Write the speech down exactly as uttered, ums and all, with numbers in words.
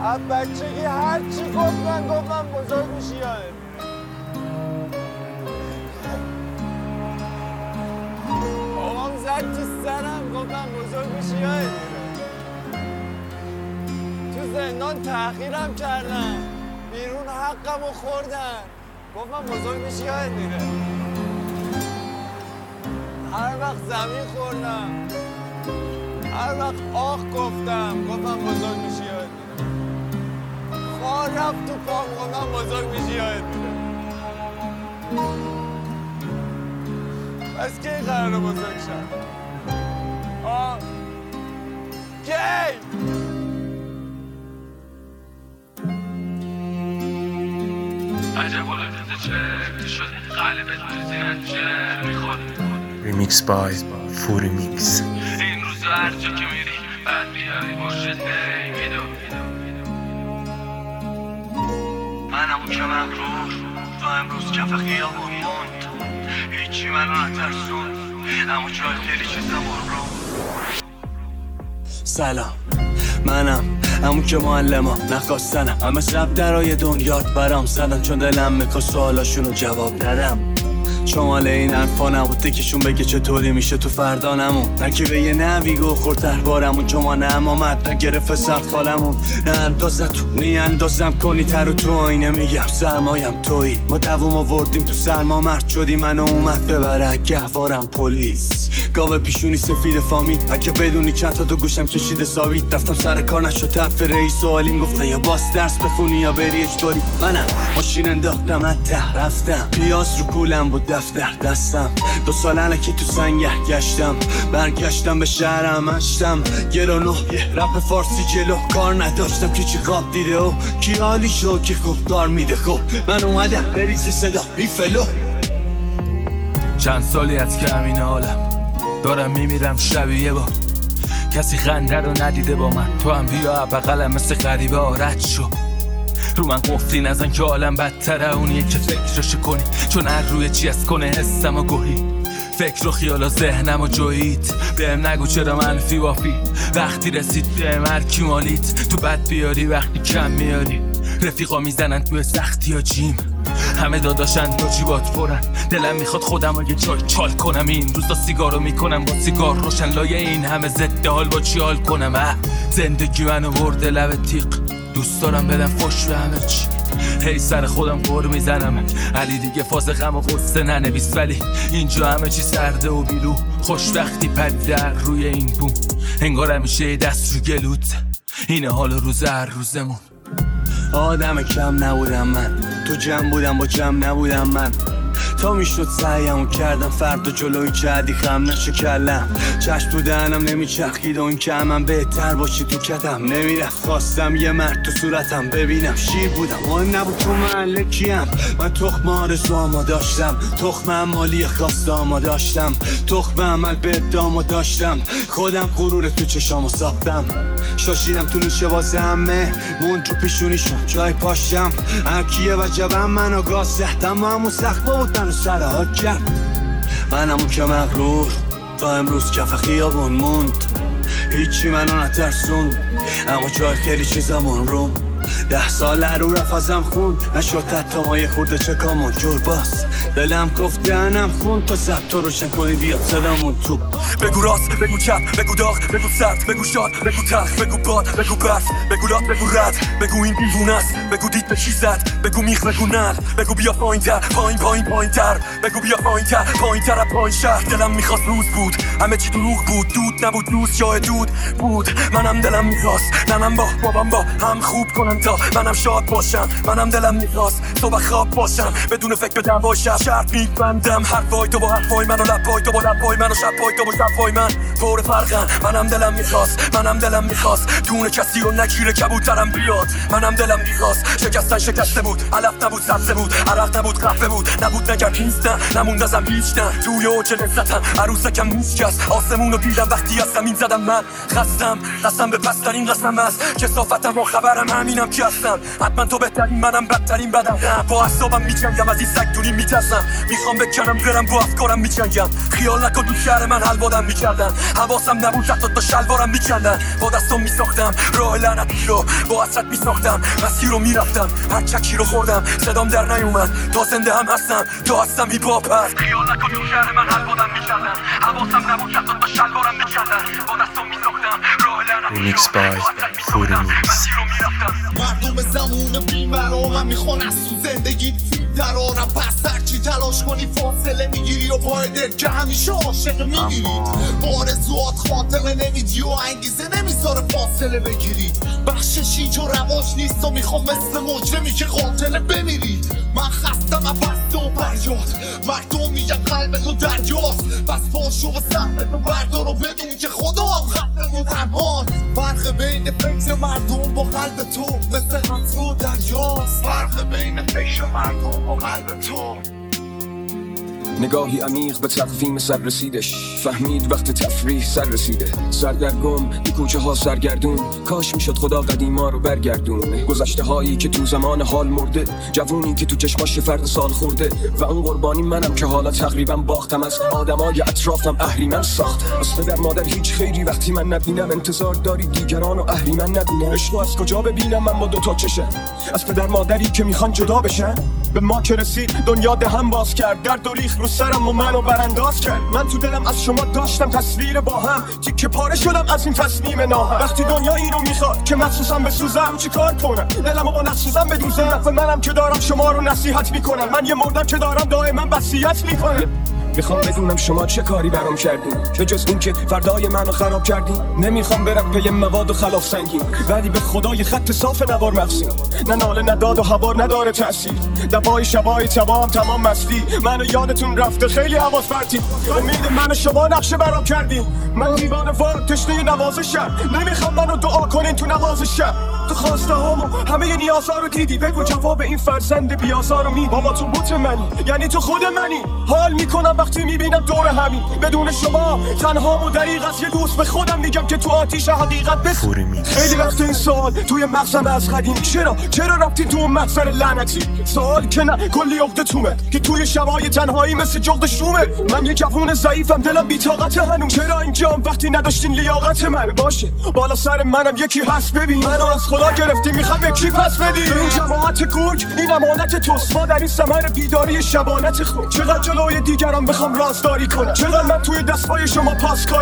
از بچگی هر چی گفتن گفتن بزرگ میشی یادت بابام زد تو سرم گفتم بزرگ میشی یادت تو زندان تحقیرم کردن بیرون حقمو خوردن گفتم بزرگ میشی یادت میره هر وقت زمین خوردم هر وقت آخ گفتم گفتم بزرگ میشی یادت میره خار رفت تو پام گفتم بزرگ میشی یادت میره پس کی قراره بزرگ شد؟ آه کی؟ عجب ولادت چه شده قلبت بزنن چه میخواد ریمیکس بای فوری میکس. این روزا هر جا که میری بعد بیاری برشت میدو من همون که مغرور تو امروز کف خیابون موند هیچی منو نترسون اما جای خیلی چیزا رو سلام منم همون که معلمم نخواستنم همه شب درای دنیات برام زدن چون دلم میخواد سوالاشونو جواب ندم شمال این حرفا نبود یکیشون بگه چطوری میشه تو فردا نمون نه که به یه نوی گو خورد تربارمون چما نم آمد نگرفت سرد خالمون نه اندازه تو نی اندازم کنی تر و تو آینه میگم سرمایم تویی ما دووم آوردیم تو سرما مرد شدی منو اومد ببره گهوارم پلیس گاوه پیشونی سفید فامیل اگه بدونی چند تا تو گوشم کشیده ساوید رفتم سر کار نشد طرف رئیس سوالیم گفتن یا باس درس بخونی یا بری اجباری منم ماشین انداختم از ته رفتم پیاز رو کولم بود دفتر دستم دو سال الکی تو سنگر گشتم برگشتم به شهرم اشتم گرانو یه رپ فارسی جلو کار نداشتم که چی خواب دیده و کی حالی شو که خوب دار میده خب من اومدم بریز صدا بیفلو چند سالی از که همین حالم دارم میمیرم شبیه با کسی خنده رو ندیده با من تو هم بیا بغلم مثل غریبه آرد شو رو من قفلی نزن که عالم بدتره اونیه که فکرشو کنی چون هر روی چی از کنه حسم و گوهی فکر و خیال و ذهنم و جویید بهم نگو چرا منفی وافی وقتی رسید بهم هر کی مالید تو بد بیاری وقتی کم میاری رفیقا میزنن توی سختی ها جیم همه داداشن دو جیبات پرن دلم میخواد خودم رو یه جای چال کنم این روزا سیگارو میکنم با سیگار روشن لایه این همه ضد حال با چی حال کنم اه زندگی منو برده لب تیغ دوست دارم بدم فش به همه چی هی سر خودم قور میزنم علی دیگه فاز غم و غصه ننویس ولی اینجا همه چی سرده و بیرو خوش وقتی پدیده در روی این بوم انگار همیشه دست رو گلوت اینه حال روز هر روزمون آدم کم نبودم من تو جمع بودم با جمع نبودم من تا میشد سعیمو کردم فردا جلوی جدی خم نشه کلم چشم تو دهنم نمیچرخید و این که من بهتر باشی تو کتم نمیرفت خواستم یه مرد تو صورتم ببینم شیر بودم مهم نبود تو محله کیم من تخم آرزوامو داشتم تخم مالی خواستامو داشتم تخم عمل به ادامو داشتم خودم غرور تو چشامو ساختم شاشیدم تو نوشه واسه همه مون تو پیشونیشون جای پاشم هرکیه و جبم منو گاز زهدم و همون سخت بودن و سرها کرد من همون که مغرور تا امروز کف خیابون موند هیچی منو نترسون اما جای خیلی چیزامون روم ده سال رو رفت ازم خون نشد حتی ما یه خورده چکامون جور باز دلم گفت دهنم خون تا سب تو روشن کنی بیاد صدامون تو بگو راست بگو چپ بگو داغ بگو سرد بگو شاد بگو تلخ بگو باد بگو برف بگو لات بگو رد بگو این دیوونه است بگو دید به چی زد بگو میخ بگو نر بگو بیا پایین تر پایین پایین پایین تر بگو بیا پایین تر پایین تر پایین شهر دلم میخواست روز بود همه چی دروغ بود دود نبود روز جای دود بود منم دلم میخواست ننم با بابام با هم خوب کنن تا منم شاد باشم منم دلم میخواست صبح خواب باشم بدون فکر به دعوای شب شرط میبندم حرفای تو با حرفای من و لبای تو با لبای من و شبای تو با شبای من پر فرقن منم دلم میخواست منم دلم میخواست دونه کسی رو نگیره کبوترم بیاد منم دلم میخواست شکستن شکسته بود علف نبود سبزه بود عرق نبود قهوه بود نبود نگرد نیست نه نموند ازم هیچ نه توی اوج لذتم عروسکم میشکست آسمون رو دیدم وقتی از زمین زدم من خستم قسم به پسترین قسم است کثافتم با خبرم همینم میگم کی هستم حتما تو بهترین منم بدترین بدم با اعصابم میجنگم از این سگدونی میترسم میخوام بکنم برم با افکارم میجنگم خیال نکن تو شهر من حلوادم میکردن حواسم نبود حتی تا شلوارم میکندن با دستم میساختم راه لعنتی رو با حسرت میساختم مسیر رو میرفتم هر چکی رو خوردم صدام در نیومد تا زنده هم هستم تا هستم هیپ هاپ هست خیال نکن تو شهر من حلوادم میکردن حواسم نبود حتی تا شلوارم میکندن با دستم میساختم راه لعنتی Remix by Fury Mix. مردم زمون بیمرامم میخوان از تو زندگی درارم پس هرچی تلاش کنی فاصله میگیری و پای دل که همیشه عاشق میگیری بارزوات خاتمه نمیدی و انگیزه نمیذاره فاصله بگیری بخششی جو رواج نیست و میخوام مثل مجرمی که قاتله بمیری من خستم از بسته و پریاد مردم میگن قلب تو دریاست بس پاشو و سهمتو بردار و بدون که خدا هم خطر و تنهاست فرق بین فکر مردم با قلب تو مثل قطر و دریاست فرق بین فکر مردم با قلب تو نگاهی عمیق به تقویم سر رسیدش فهمید وقت تفریح سر رسیده سردرگم تو کوچه ها سرگردون کاش میشد خدا قدیما رو برگردون گذشته هایی که تو زمان حال مرده جوونی که تو چشماش فرد سال خورده و اون قربانی منم که حالا تقریبا باختم از آدمای اطرافم اهریمن ساخت از پدر مادر هیچ خیری وقتی من نبینم انتظار داری دیگران و اهریمن نبینم عشقو از کجا ببینم من با دوتا چشه از پدر مادری که میخوان جدا بشن به ما که رسید دنیا دهن باز کرد درد و ریخ رو سرم و منو برانداز کرد من تو دلم از شما داشتم تصویر با هم تیکه پاره شدم از این تصمیم ناهم وقتی دنیا اینو میخواد که مخصوصم بسوزم چی کار کنم دلمو با نسوزم بدوزم و منم که دارم شما رو نصیحت میکنم من یه مردم که دارم دائما وصیت میکنم میخوام بدونم شما چه کاری برام کردین به جز این که فردای منو خراب کردین نمیخوام برم پی مواد و خلاف سنگین ولی به خدای خط صاف نوار مغزین نه ناله نداد و هوار نداره تأثیر دبای شبای تمام تمام مستی منو یادتون رفته خیلی حواس پرتی امید منو شما نقشه برام کردین من دیوانه وار تشنه نوازشم نمیخوام منو دعا کنین تو نوازشم تو خواسته هامو همه نیازها رو دیدی بگو جواب این فرزند بیازار رو می بابا تو بوت منی یعنی تو خود منی حال میکنم وقتی میبینم دور همین بدون شما تنها و دریغ از یه دوست به خودم میگم که تو آتیش حقیقت بس Fury Mix. خیلی وقت این سوال توی مغزم از قدیم چرا چرا رفتی تو اون محضر لعنتی سوال که نه کلی عقده تومه که توی شبای تنهایی مثل جغد شومه من یه جوون ضعیفم دلم بی‌طاقت هنوز چرا اینجام وقتی نداشتین لیاقت من باشه بالا سر منم یکی هست ببین منو از خدا گرفتی میخوام به کی پس بدی این جماعت گرگ این امانت توست ما در این ثمر بیداری شبانت خود چقدر جلوی دیگران بخوام رازداری کنم چقدر من توی دستای شما پاسکاری